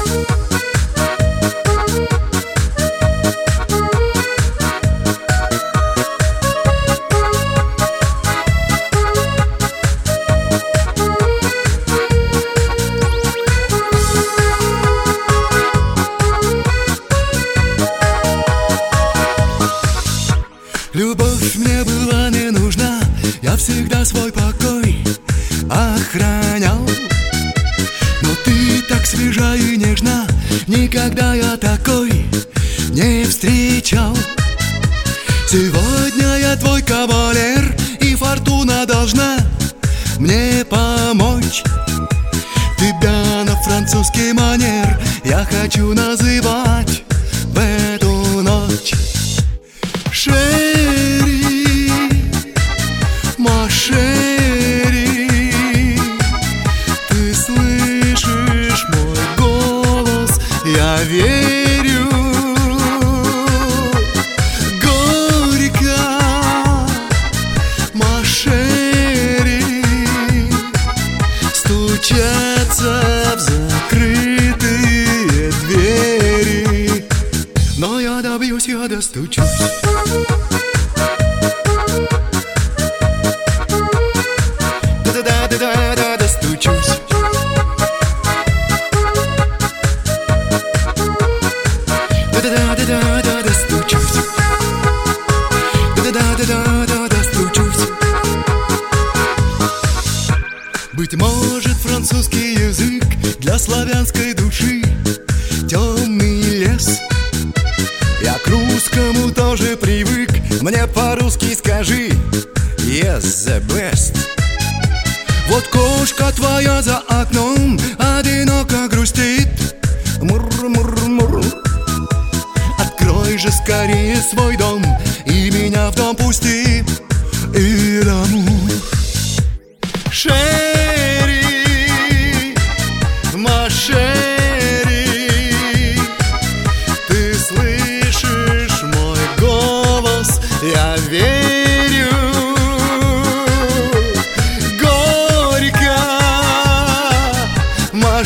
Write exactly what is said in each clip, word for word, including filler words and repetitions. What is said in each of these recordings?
Любовь мне была не нужна, я всегда свой покой охранял. Но ты так свежа и нежна, никогда я такой не встречал. Сегодня я твой кавалер, и фортуна должна мне помочь. Тебя на французский манер я хочу называть в эту ночь. Шери, ма шери, ты слышишь мой голос, я верю. Горько, ма шери, стучаться в закрытые двери. Но я добьюсь, я достучусь. Да-да-да-да-да, достучусь. Да-да-да-да-да, достучусь. Да-да-да-да-да, достучусь. Быть может, французский язык для славянской души темный лес. Я к русскому тоже привык, мне по-русски скажи yes, the best. Вот кошка твоя за окном одиноко грустит, мур-мур-мур. Открой же скорее свой дом и меня в дом пусти, и дамур. Шери, ма шери, ты слышишь мой голос, я верю. Горько, ма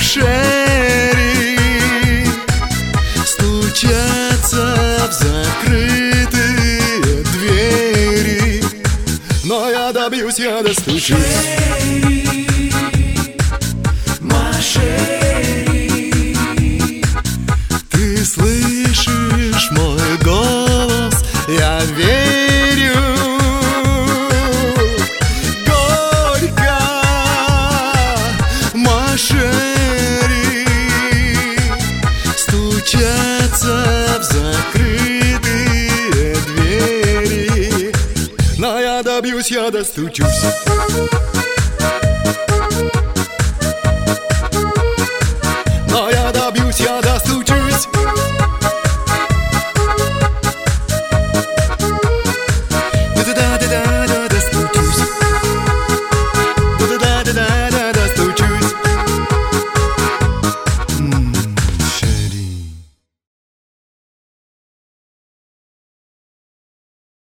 шери, стучаться в закрытые двери. Но я добьюсь, я достучусь. Ты слышишь мой голос, я верю. Горько, ма шери, стучаться в закрытые двери. Но я добьюсь, я достучусь.